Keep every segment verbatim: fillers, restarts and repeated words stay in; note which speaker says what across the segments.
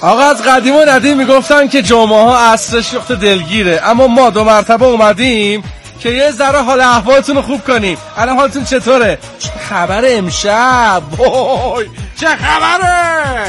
Speaker 1: آقا از قدیم و ندیم میگفتن که جمعه ها عصر شوخت دلگیره، اما ما دو مرتبه اومدیم که یه ذره حال احوالتون رو خوب کنیم. الان حالتون چطوره؟ چه خبره امشب؟ وای چه خبره؟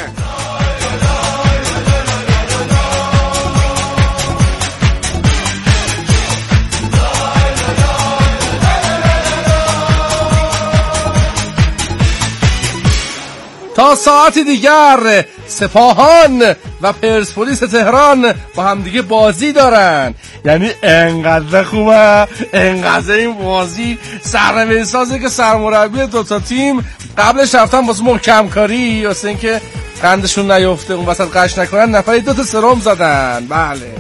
Speaker 1: تا ساعتی دیگر سپاهان و پرسپولیس تهران با هم دیگه بازی دارن. یعنی انقدر خوبه، انقدر این بازی سرنوشت سازه که سرمربی دوتا تیم قبلش رفتن واسه محکم کاری واسه اینکه قندشون نیفته اون وسط قش نکنن نفری دوتا سرم زدن. بله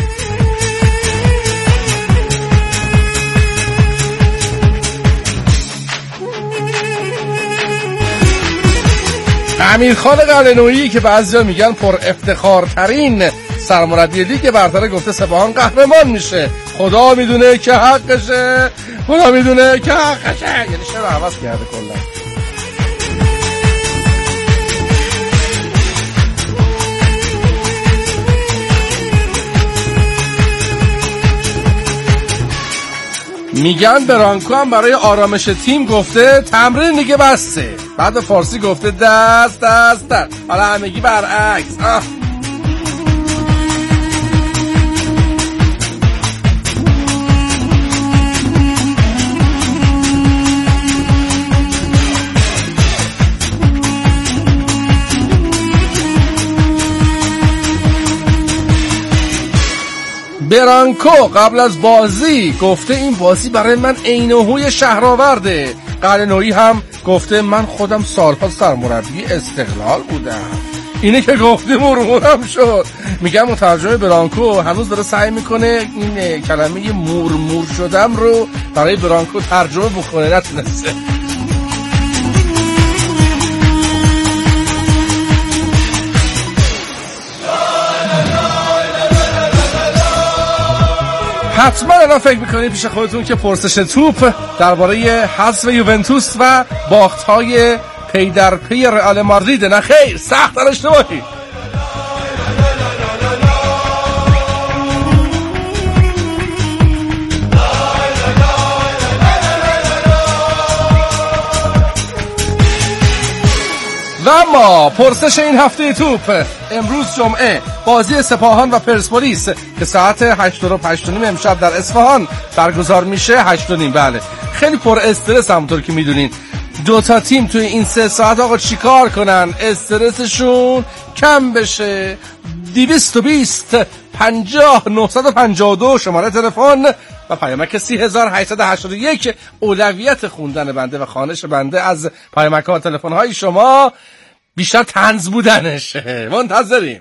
Speaker 1: امیرخان قلعه‌نویی که بعضیا میگن پر افتخارترین سرمربی لیگ برتر گفته سپاهان قهرمان میشه. خدا میدونه که حقشه، خدا میدونه که حقشه. یعنی چرا عوض کرده کلا. میگن برانکو هم برای آرامش تیم گفته تمرین دیگه بسته. بعد فارسی گفته دست دست دست. حالا همگی برعکس. آه. برانکو قبل از بازی گفته این بازی برای من عین و هوی شهرآورده. قلعه‌نویی هم گفته من خودم سالها سرمربی استقلال بودم. اینه که گفته مرمورم شد. میگم مترجم برانکو هنوز داره سعی میکنه این کلمه مرمور شدم رو برای برانکو ترجمه بکنه، نتونسته. حتما الان فکر میکنید پیش خودتون که پرسش توپ درباره حذف یوونتوس و باخت‌های پی در پی رئال مادرید. نه خیر، سخت در اشتباهی. و اما پرسش این هفته توپ امروز جمعه بازی سپاهان و پرسپولیس که ساعت هشت و پنج و نیم امشب در اصفهان برگزار میشه. هشت و نیم. بله خیلی پر استرس همونطور که میدونین دو تا تیم توی این سه ساعت آقا چیکار کنن استرسشون کم بشه. دویست و بیست پنجاه نهصد و پنجاه و دو شماره تلفن و پیامک سی هزار و هشتصد و هشتاد و یک اولویت خوندن بنده و خوانش بنده از پیامک ها و تلفن های شما بیشتر طنز بودنشه. منتظریم.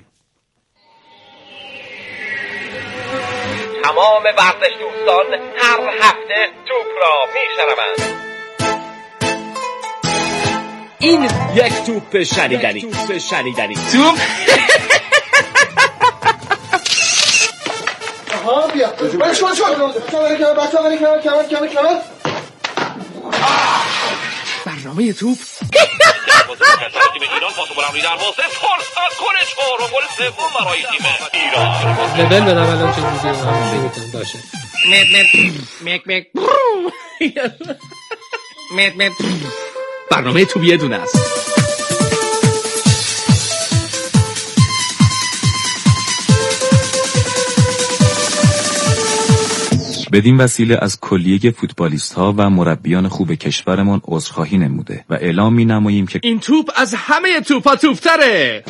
Speaker 2: تمام ورزش دوستان هر هفته توپ را میشنوند. این یک توپ شنیدنی. توپ شنیدنی. توپ
Speaker 3: آها بیا. برش کن شو. کامل کامل بچه‌ها کامل کامل کامل کامل.
Speaker 1: برنامه توپ.
Speaker 2: تیم ایران پاس بلند روی دروازه فرصت کنه چهارم گل سوم برای تیم ایران.
Speaker 4: ببین بدم الان چه چیزی میگم باشه.
Speaker 2: مت مت مک مک مت مت برنامه توپ یه دونه است.
Speaker 5: بدین وسیله از کلیه فوتبالیست ها و مربیان خوب کشورمان عذرخواهی نموده و اعلام می نماییم که
Speaker 2: این توپ از همه توپا توپتره.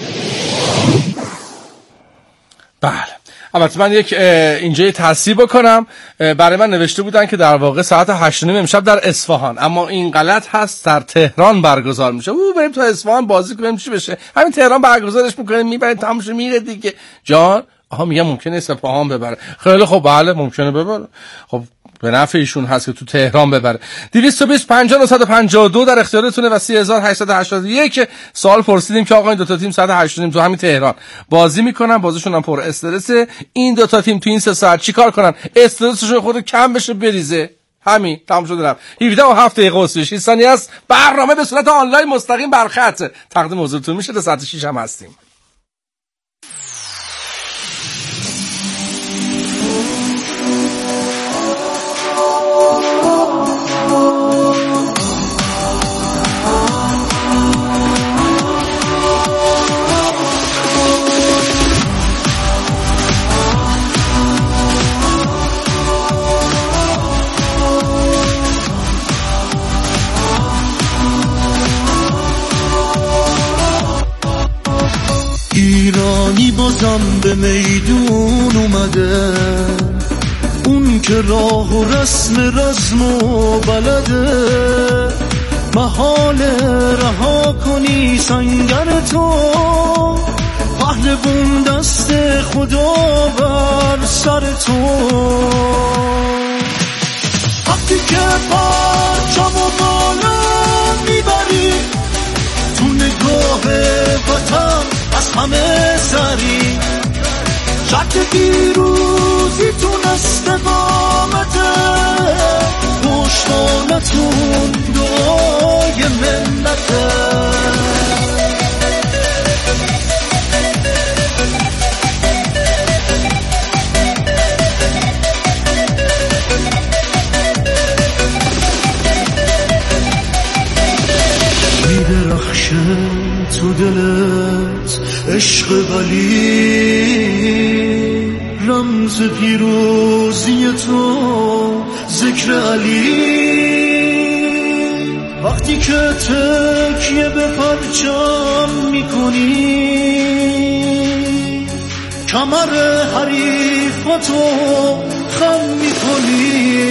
Speaker 1: بله البته من یک اینجا تصحیح بکنم. برای من نوشته بودن که در واقع ساعت هشت و نیم امشب در اصفهان، اما این غلط هست، در تهران برگزار میشه. او بریم تو اصفهان بازی کنیم چی بشه، همین تهران برگزارش میکنه میبریم تمامش میره دیگه. جان آها میگم ممکنه اصفهان ببره. خیلی خب بله ممکنه ببره. خب به نفع ایشون هست که تو تهران ببره. دویست و بیست پنجاه نهصد و پنجاه و دو در اختیارتونه و سی هزار و هشتصد و هشتاد و یک سوال پرسیدیم که آقا این دو تا تیم ساعت هشت و نیم تو همین تهران بازی میکنن، بازیشون هم پر استرسه. این دو تا تیم تو این سه ساعت چیکار کنن استرسشون خود کم بشه بریزه؟ همین تمام شده رفت. هفده و هفت دقیقه و سی و شش ثانیه است. برنامه به صورت آنلاین مستقیم بر خط تقدیم حضورتون میشه. تا ساعت شش هم هستیم.
Speaker 6: ایرانی بازم به میدون اومده، اون که راه و رسم رزم و بلده، محال رها کنی سنگر تو، پهلوون دست خدا بر سر تو. وقتی که پرچمو بالا میبری، تو نگاه وطن از همه سری، شرط پیروزی تو استقامته، پشتانتون دعای ملته. میدرخشه تو دلت عشق ولی، رمز پیروزی تو ذکر علی. وقتی که تکیه به پرچم میکنی، کمر حریفتو خم میکنی،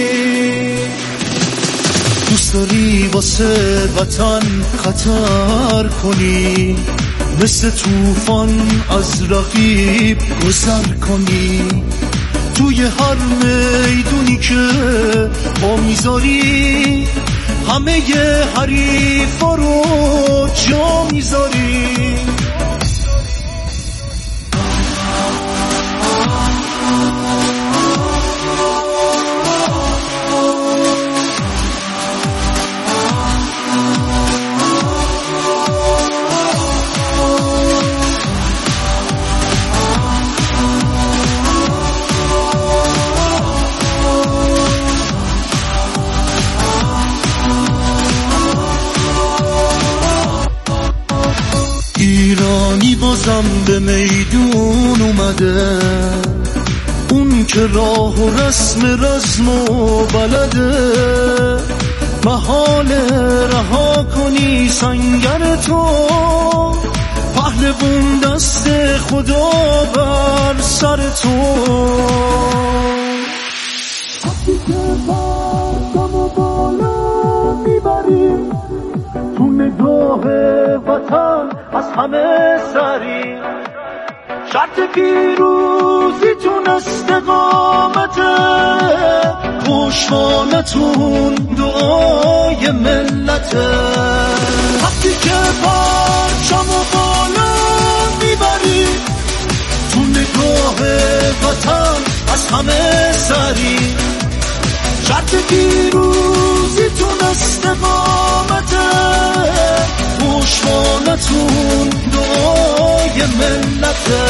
Speaker 6: دوست داری واسه وطن خطر کنی، مثل طوفان از رقیب گذر کنی، توی هر میدونی که پا میذاری، همه ی حریفا رو جا میذاری. ایرانی بازم به میدون اومده، اون که راه و رسم رزم و بلده، محال رها کنی سنگر تو، پهلوون دست خدا بر سر تو. وقتی که پرچمو بالا میبری، تو نگاه وطن از همه سری، شرط پیروزی تون استقامته، پشتوانتون دعای ملته. وقتی که پرچمو بالا میبری، تو نگاه وطن از همه سری، شرط پیروزی تون استقامته، پشتوانتون دعای ملته.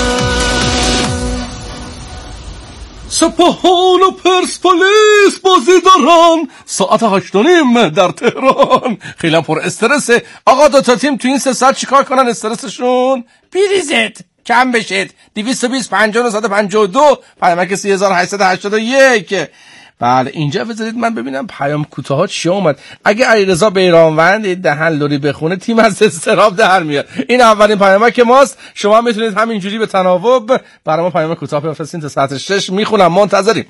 Speaker 1: سپاهان و پرسپولیس بازی دارن ساعت هشت و نیم در تهران. خیلی پر استرسه. آقا دو تا تیم تو این سه ساعت چیکار کنن استرسشون؟ بریزید کم بشید. دویست و بیست پنجاه و نه پنجاه و دو پیامک سی هزار و هشتصد و هشتاد و یک. بله اینجا بذارید من ببینم پیام کوتاه چی اومد. اگه علیرضا بیرانوند دهن لوری بخونه تیم از استراب در میاد. این اولین پیامک ماست. شما میتونید همینجوری به تناوب برای ما پیام کوتاه بفرستین تا ساعت شش میخونم. منتظریم.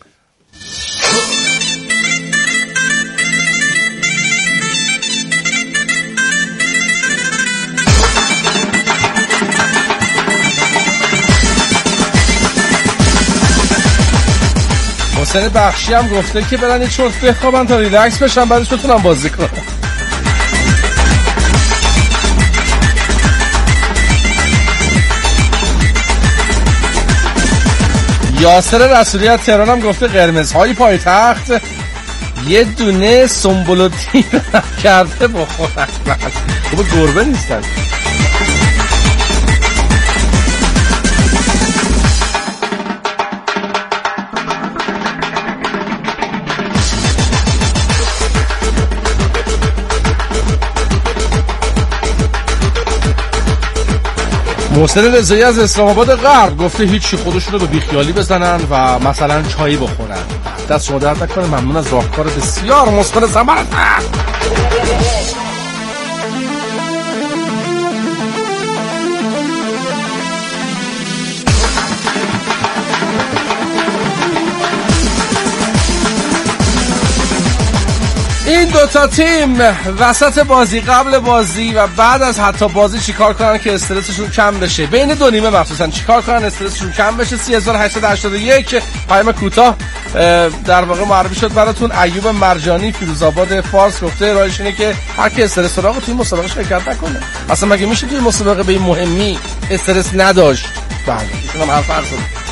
Speaker 1: حسین بخشی هم گفته که برن یک شورت بخوابن تا ریلکس بشن بعدش بتونم بازی کنم. یاسر رسولی از تهران هم گفته قرمزهای پایتخت یه دونه سنبولوتی کرده بخورن. خوبه گربه نیستن. محسن رضایی از اسلام آباد غرب گفته هیچی، خودشونو به بیخیالی بزنن و مثلا چایی بخورن. دست شما درد نکنه. ممنون از راهکار بسیار مثمر ثمر. دو تا تیم وسط بازی، قبل بازی و بعد از حتی بازی چیکار کنن که استرسشون کم بشه؟ بین دو نیمه مخصوصا چیکار کنن استرسشون کم بشه؟ سه هزار و هشتصد و هشتاد و یک پیام کوتاه در واقع معرفی شد براتون. ایوب مرجانی فیروزآباد فارس گفته راهش اینه که هر کی استرس داره توی مسابقه شرکت نکنه. اصلا مگه میشه توی مسابقه به این مهمی استرس نداشت؟ بله ایشون هم حرف زد.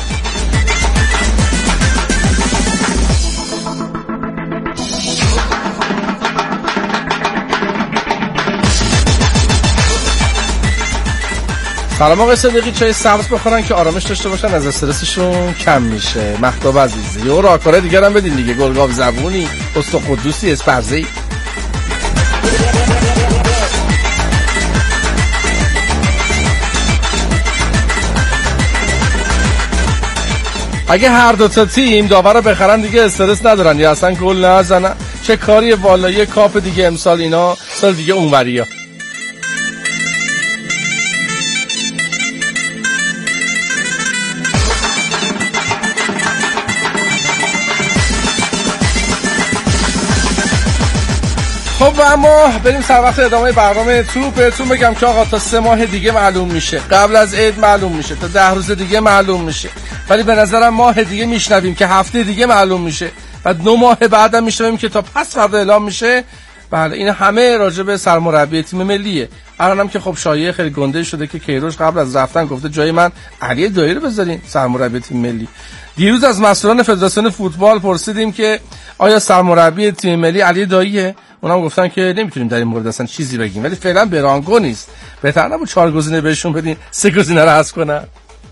Speaker 1: سلام آقای صدیقی، چای سبز بخورن که آرامش داشته باشن، از استرسشون کم میشه. مهتاب عزیزی و راهکارهای دیگه هم بدین دیگه، گلگاو زبونی، پست قدوسی، اسپرزی. اگه هر دو تا تیم داور رو بخرن دیگه استرس ندارن یا اصلا گل نزنن. چه کاری والا، یه کاپ دیگه امسال اینا، سال دیگه اونوریا. خب و اما بریم سر وقت ادامه برنامه تو. بهتون بگم که آقا تا سه ماه دیگه معلوم میشه، قبل از عید معلوم میشه، تا ده روز دیگه معلوم میشه، ولی به نظرم ماه دیگه میشنویم که هفته دیگه معلوم میشه و دو ماه بعدم میشنویم که تا پس فردا اعلام میشه. بله این همه راجع به سرمربی تیم ملیه. الانم که خب شایعه خیلی گنده شده که کیروش قبل از رفتن گفته جای من علی دایی رو بذارین سرمربی تیم ملی. دیروز از مسئولان فدراسیون فوتبال پرسیدیم که آیا سرمربی تیم ملی علی داییه؟ اونم گفتن که نمیتونیم در این مورد اصلا چیزی بگیم، ولی فعلا برانگو نیست. بهتر نبود چهار گزینه بهشون بدین، سه گزینه رو حذف کنن.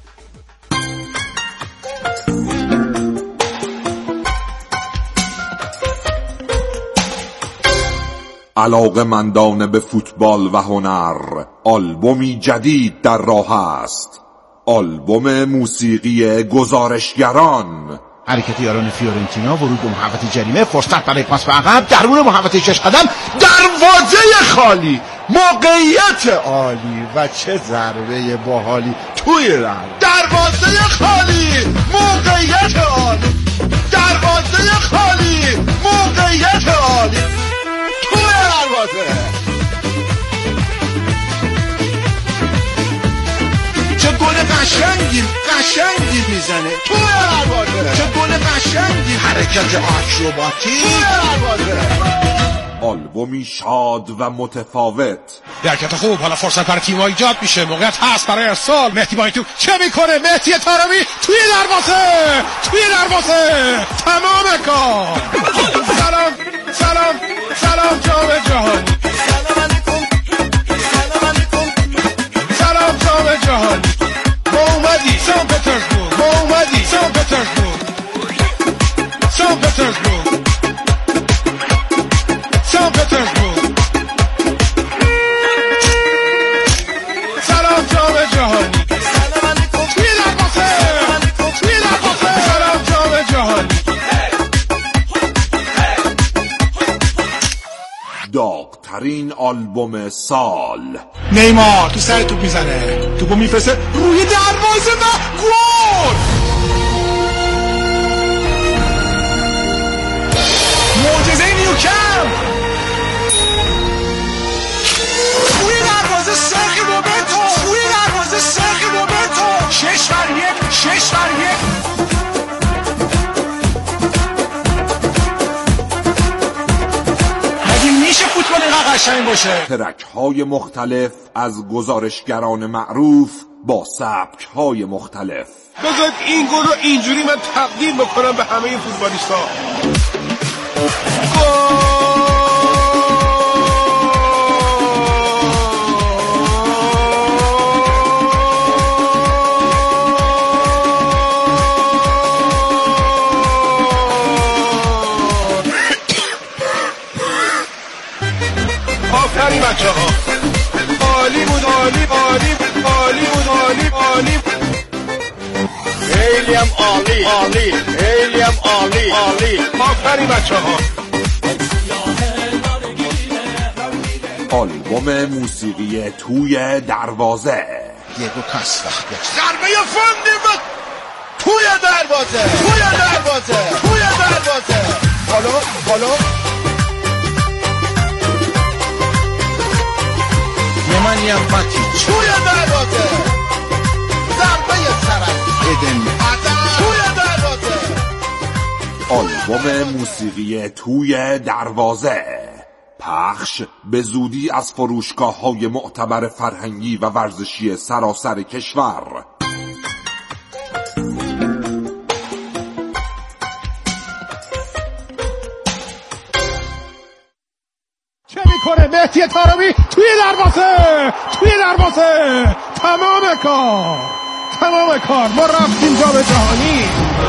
Speaker 7: علاقه‌مندان به فوتبال و هنر، آلبومی جدید در راه است. آلبوم موسیقی گزارشگران.
Speaker 8: حرکت یاران فیورنتینا، ورود به محوطه جریمه، فرصت برای پاس به عقب، درون محوطه شش قدم، دروازه خالی، موقعیت عالی و چه ضربه باحالی توی رم. دروازه خالی، موقعیت عالی، دروازه خالی، موقعیت عالی توی دروازه. چه گل قشنگی قشنگی میزنه تو دروازه، چه گل قشنگی، حرکت آکروباتیک تو دروازه.
Speaker 7: آلبومی شاد و متفاوت.
Speaker 9: حرکت خوب، حالا فرصت برای تیم ایجاد میشه، موقعیت هست برای ارسال. مهدی با این تو چه میکنه؟ مهدی طارمی توی دروازه، توی دروازه تمام کار. سلام سلام سلام جام جهانی، سلام علیکم سلام علیکم سلام جام جهانی. ما اومدی سان پترزبورگ، ما اومدی سان پترزبورگ، سان پترزبورگ، سان پترزبورگ. سلام جام جهانی، سلام علیکم توی دروازه، توی دروازه سلام جام جهانی.
Speaker 7: داغ‌ترین آلبوم سال.
Speaker 8: نیمار تو سر توپ میزنه، توپو میفرسته روی دروازه و گل. معجزه نیوکمپ توی دروازه، سرخی روبرتو توی دروازه، سرخی روبرتو. شش بر یک، شش بر یک. میشه فوتبال اینقدر قشنگ باشه؟
Speaker 7: ترک های مختلف از گزارشگران معروف با سبک های مختلف.
Speaker 9: بذارید این گل رو اینجوری من تقدیم بکنم به همه این فوتبالیستا. آفرین بچه ها، عالی بود، عالی عالی عالی بود، عالی عالی خیلی هم عالی عالی خیلی هم عالی عالی. آفرین بچه ها.
Speaker 7: آلبوم موسیقی توی دروازه.
Speaker 8: دیگو کاستا ضربه فاندی توی دروازه، توی دروازه، توی دروازه. حالا حالا محمدی امتی توی دروازه ضربه سرک ادن توی دروازه.
Speaker 7: آلبوم موسیقی توی دروازه پخش به زودی از فروشگاه‌های معتبر فرهنگی و ورزشی سراسر کشور.
Speaker 9: چه میکنه مهدی طارمی توی دروازه توی دروازه تمام کار تمام کار ما رفتیم جام جهانی.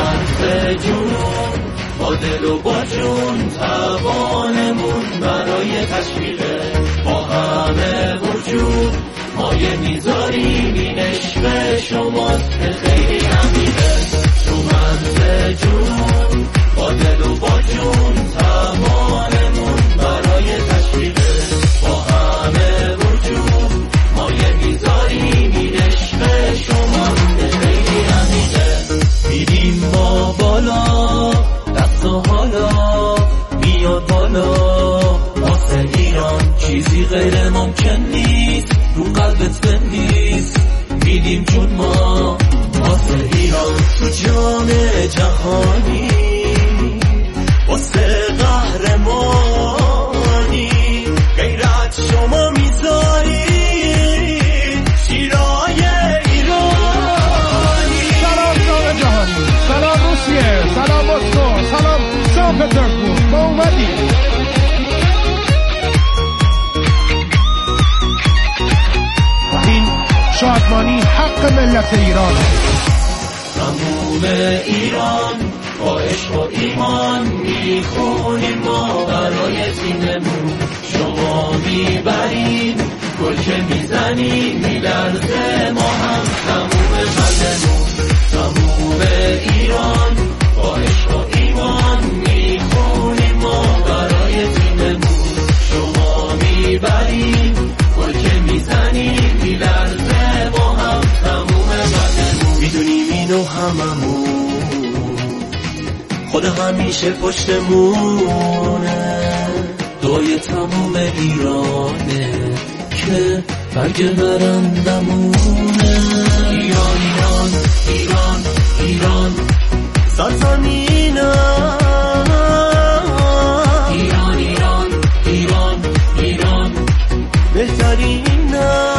Speaker 6: با دل و با جون توانمون برای تشویقه با همه وجود مایه میذاریم این عشق شماست خیلی عمیقه تو منزه جون با دل و با جون توانمون برای تشویقه با همه وجود مایه میذاریم این عشق شماست خیلی عمیقه میریم ما بالا دست و حالا میاد بالا واسه ایران چیزی غیر ممکن نیست رو قلبت بنویس میدیم جون ما واسه ایران تو جام جهانی واسه قهرمانی غیرت شما میذارید شیرای ایرانی.
Speaker 9: سلام جام جهانی، سلام روسیه، سلام مسکو، سلام سان پترزبورگ، ما اومدیم. و این شادمانی حق ملت ایران.
Speaker 6: تموم ایران با عشق و ایمان میخونیم ما برای تیممون شما میبرین گل که میزنیم میلرزه ما هم تموم قلبمون تموم ایران با عشق و ایمان میخونیم ما برای تیممون شما میبرین گل که میزنیم میلرزه ما هم تموم قلبمون میدونیم اینو هممون خود همیشه پشتمونه دوی تموم ایرانه که برگ برندمونه. ایران ایران ایران ایران سرزمینم ایران ایران ایران ایران بهترینم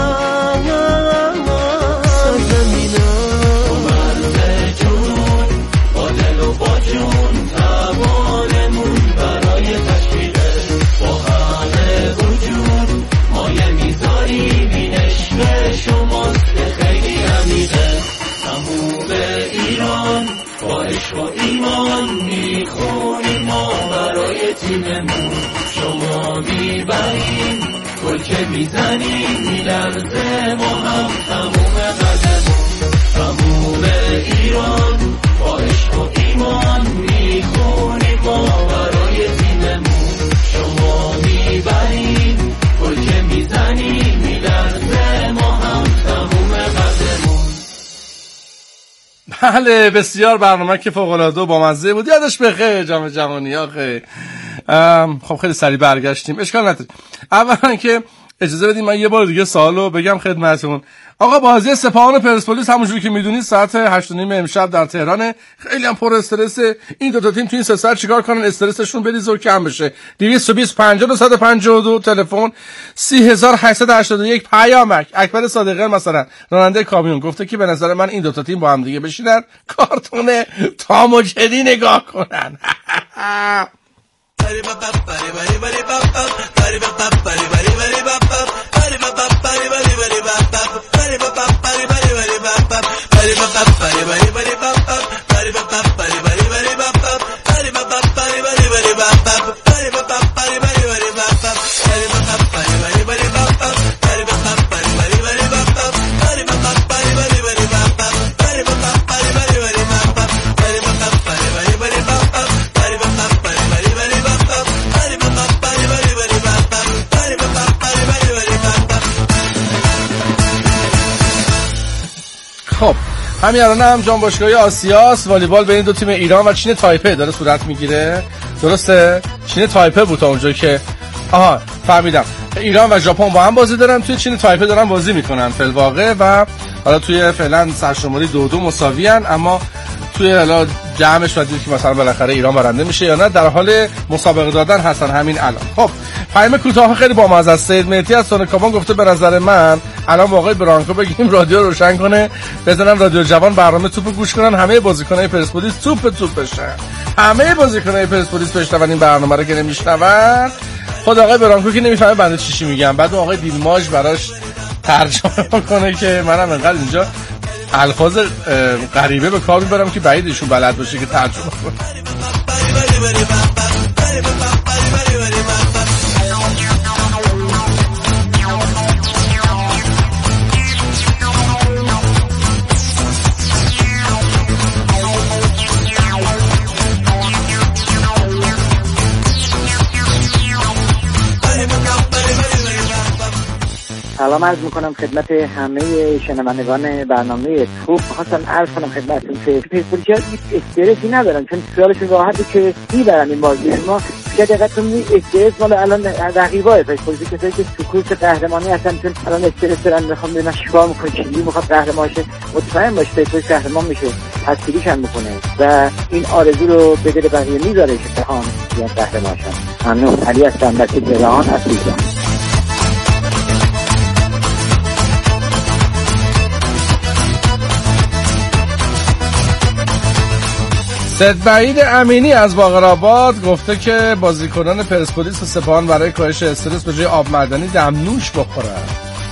Speaker 6: با ایمان میخونیم ما برای تیممون شما میبریم گل که میزنیم میلرزه ما هم تموم قدمون تموم ایران با عشق و ایمان میخونیم ما برای تیممون شما میبریم گل که میزنیم میلرزه ما هم تموم قدمون.
Speaker 1: بله بسیار برنامه که فوق‌العاده و بامزه بود. یادش بخیر جام جهانی آخه. خب خیلی سریع برگشتیم اشکال نداره. اولا که اجازه بدید من یه بار دیگه سوالو بگم خدمتتون. آقا بازی سپاهان و پرسپولیس همونجوری که میدونید ساعت هشت و نیم امشب در تهران. خیلی هم پر استرسه. این دو تا تیم تو این سه ساعت چیکار کنن استرسشون بریزه و کم بشه. دویست و بیست پنجاه و صد و پنجاه و دو تلفن سی هزار و هشتصد و هشتاد و یک پیامک. اکبر صادقی مثلا راننده کامیون گفته که به نظر من این دو تا تیم با هم دیگه بشینن کارتون تام و جدی نگاه کنن. خب همین الان هم جام باشگاهی آسیاس والیبال بین دو تیم ایران و چین تایپه داره صورت میگیره. درسته؟ چین تایپه بود تا اونجایی که آها فهمیدم. ایران و ژاپن با هم بازی دارن، توی چین تایپه دارن بازی میکنن فی الواقع و حالا توی فعلا سرشماری دو دو مساوی ان، اما توی حالا جمعش و دیدید که مثلا بالاخره ایران برنده میشه یا نه، در حال مسابقه دادن هستن همین الان. خب پیام کوتاه خیلی بامزه است. سید مهدی از سونکابان گفته به نظر من الان موقع برانکو بگیم رادیو روشن کنه، بزنن رادیو جوان برنامه توپ گوش کنن، همه بازیکنای پرسپولیس توپ توپ بشن، همه بازیکنای پرسپولیس بشنون این برنامه رو که نمیشنون. خود آقای برانکو که نمیفهمه بنده چی چی میگم، بعد آقای دیلماج براش ترجمه کنه که منم انقدر اینجا الفاظ غریبه به کار میبرم که بعیدشون بلد باشه که ترجمه کنه.
Speaker 10: سلام عرض میکنم خدمت همه شنوندگان برنامه توپ. خواستم عرض کنم خدمتتون که پرسپولیس‌ها استرسی ندارن، چون خیالشون راحته که میبرن این بازی. ما که دقیقتون می استرس مال الان رقیبای پرسپولیس، کسایی که تو کورس قهرمانی هستن، چون الان استرس دارن، میخوام ببینن چیکار میکنه، چجوری میخواد قهرمان شه. مطمئن باش پرسپولیس قهرمان میشه، تصویریش هم میکنه و این آرزو رو به دل بقیه میذاره که بخوام بیان قهرمان شن. ممنون. علی هستم، بچه جهان از ایران.
Speaker 1: سید بعید امینی از باقرآباد گفته که بازیکنان پرسپولیس و سپاهان برای کاهش استرس به جای آب معدنی دمنوش بخورن.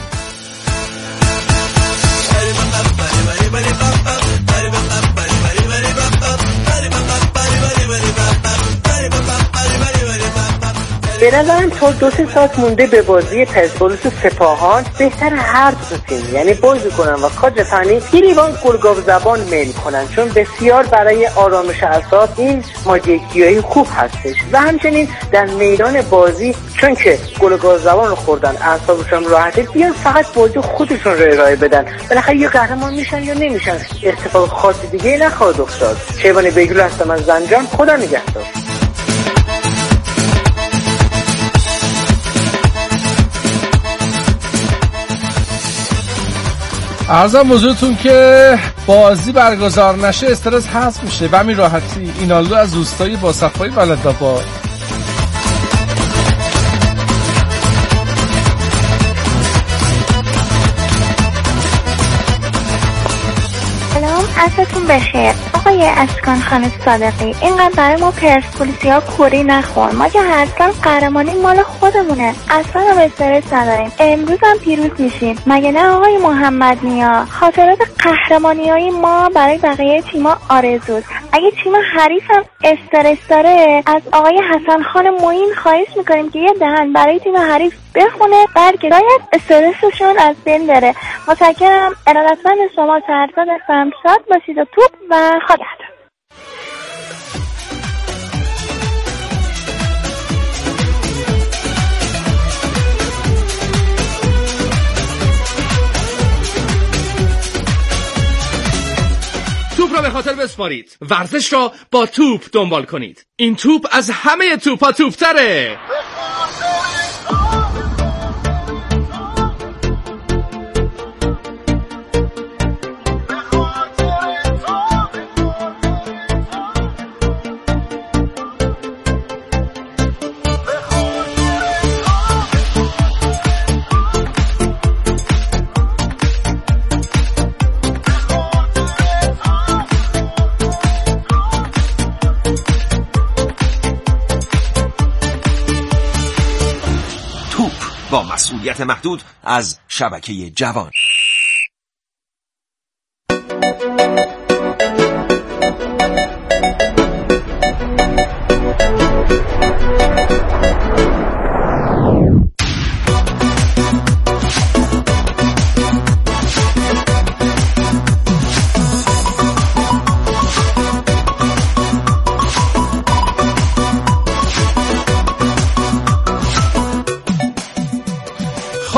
Speaker 11: به نظرم تا دو سه ساعت مونده به بازی پرسپولیس و سپاهان بهتر هر دو تیم یعنی بازی کنن و کادر فنی یه لیوان گلگاو زبان میل کنن، چون بسیار برای آرامش اعصاب این ماجراجویی خوب هستش و همچنین در میدان بازی چون که گلگاو زبان رو خوردن اعصابشون راحته، بیان فقط بازی خودشون رو ارائه بدن. بالاخره یا قهرمان میشن یا نمیشن، اتفاق خاصی دیگه نخواهد افتاد. شیبان بیگلو هستم از زنجان. خدا نگهدار.
Speaker 1: عرضم حضورتون که بازی برگزار نشه استرس حذف میشه و همین راحتی. اینالو از روستای با صفای ولدآباد.
Speaker 12: سلام، عصرتون بخیر. آقای اسکان خان صادقی، اینقدر برای ما پرسپولیسیا کوری نخور، ما که هر سال قهرمانی مال خودمونه، اصلا هم استرس نداریم. امروز هم پیروز میشیم، مگه نه آقای محمد نیا؟ خاطرات قهرمانیای ما برای بقیه تیما آرزوست. اگه تیم حریف هم استرس داره، از آقای حسن خان معین خواهش میکنیم که یه دهن برای تیم حریف بخونه، بلکه باید استرسشون از بین بره. متشکرم. ارادتمند شما. سرساد هستم. شاد باشید و توپ و خدا.
Speaker 1: توپ را به خاطر بسپارید، ورزش را با توپ دنبال کنید. این توپ از همه توپا توپ‌تره.
Speaker 13: با مسئولیت محدود از شبکه جوان.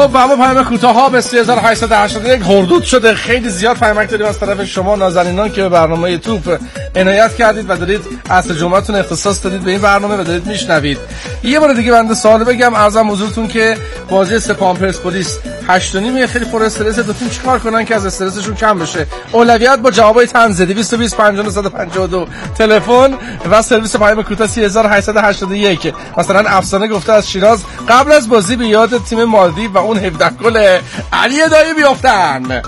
Speaker 1: خب و اما پیام کوتاه ها به سه هزار و هشتصد و هشتاد و یک هردود شده. خیلی زیاد پیامک داریم از طرف شما نازنینان که به برنامه توپ عنایت کردید و دارید عصر جمعهتون اختصاص دادید به این برنامه و دارید میشنوید. یه بار دیگه بنده سوال بگم عرضم حضورتون که بازی سپاهان پرسپولیس هشت و نیم خیلی پر استرس، دو تیم چیکار کنن که از استرسشون کم بشه؟ اولویت با جوابای طنز دویست و بیست پنجاه و نه پنجاه و دو تلفن و سرویس پیام کوتاه سه هزار و هشتصد و هشتاد و یک. مثلا افسانه گفته از شیراز قبل از بازی به یاد تیم مالدیو و اون هفده گل علی دایی بیافتن.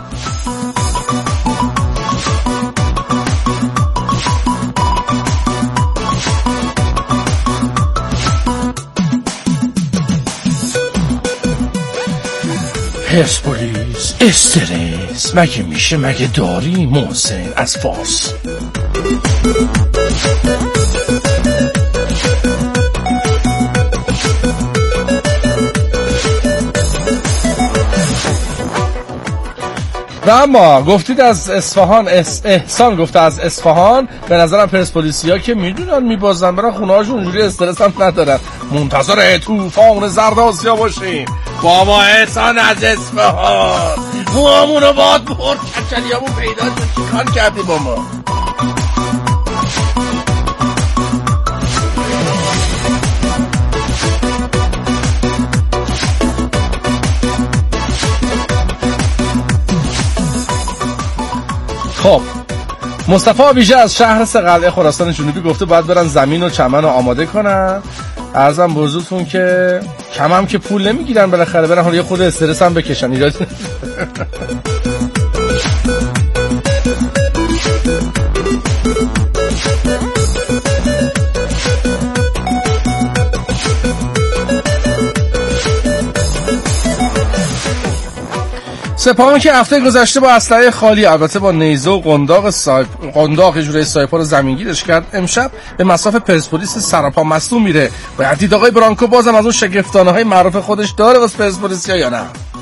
Speaker 1: پرسپولیس استرس مگه میشه؟ مگه داری محسن از فارس؟ و اما گفتید از اصفهان، احسان گفته از اصفهان، به نظرم پرسپولیسیا که میدونن میبازن برای خونه هاشون اونجوری استرس هم ندارن. منتظر طوفان زرد آسیا باشین. بابا احسان از اصفهان موامونو باد برد، کچلیامون پیدا شد، چیکار کردی با ما؟ خب مصطفی ویژه از شهر سقلعه خراسان جنوبی گفته باید برن زمین و چمن رو آماده کنن. عرضم بزرگتون که کم هم که پول نمیگیرن بالاخره برن حالا یه خود استرس هم بکشن. ایراد سپاهان که هفته گذشته با اسلحه خالی، البته با نیزه و قنداق سایپ قنداق جوری سایپا رو زمینگیرش کرد، امشب به مصاف پرسپولیس سراپا مصدوم میره. باید دید آقای برانکو بازم از اون شگفتانه های معروف خودش داره واسه پرسپولیسیا یا نه؟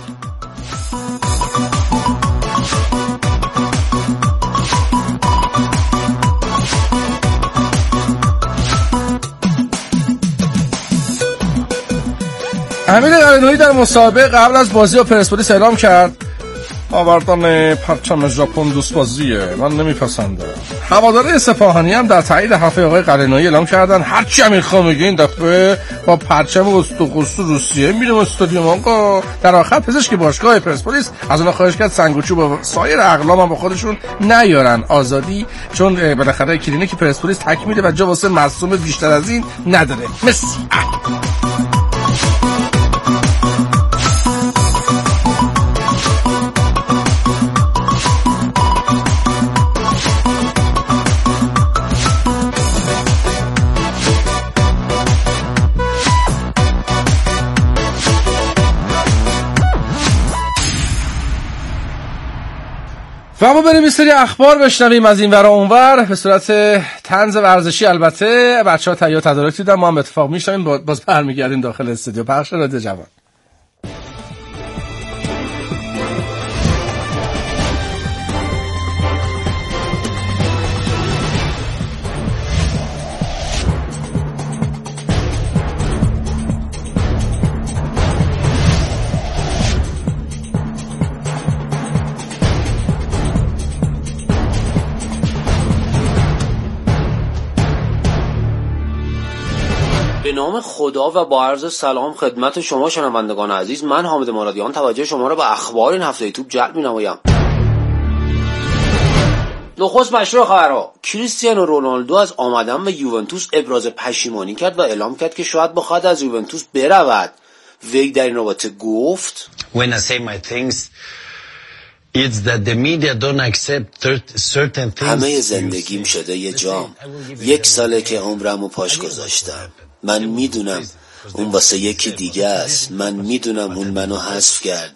Speaker 1: امیر قرنویی در مسابقه قبل از بازی با پرسپولیس اعلام کرد آوردن پرچم ژاپن دوست بازیه، من نمیپسندم. هواداره اصفهانی هم در تایید حرفای آقای قرنویی اعلام کردن هرچی امیر خان میگه این دفعه با پرچم استقلس روسیه میریم استادیوم. آقا در آخر پزشک باشگاه پرسپولیس از اونها خواهش کرد سنگ و چوب و سایر اقلام هم با خودشون نیارن، آزادی، چون بالاخره کلینیک پرسپولیس تکمیله و جا واسه مصدوم بیشتر از این نداره. مسی و اما بریم یه سری اخبار بشنویم از این ور و اونور به صورت طنز ورزشی. البته بچه‌ها تهیه تدارک دیدن، ما هم اتفاق میشنویم، باز برمیگردیم داخل استودیو. پخش رادیو جوان.
Speaker 14: به نام خدا و با عرض سلام خدمت شما شنوندگان عزیز، من حامد مرادیان توجه شما را به اخبار این هفته توپ جلب می‌نمایم. نخست مشروع خبرها: کریستیانو رونالدو از آمدن به یوونتوس ابراز پشیمانی کرد و اعلام کرد که شاید بخواهد از یوونتوس برود. وی در این رابطه گفت
Speaker 15: When I say my things it's that the media don't accept certain things.
Speaker 14: همه زندگیم شده یه جام. یک ساله که عمرمو پاش گذاشتم. من میدونم اون واسه یکی دیگه است. من میدونم اون منو حذف کرد.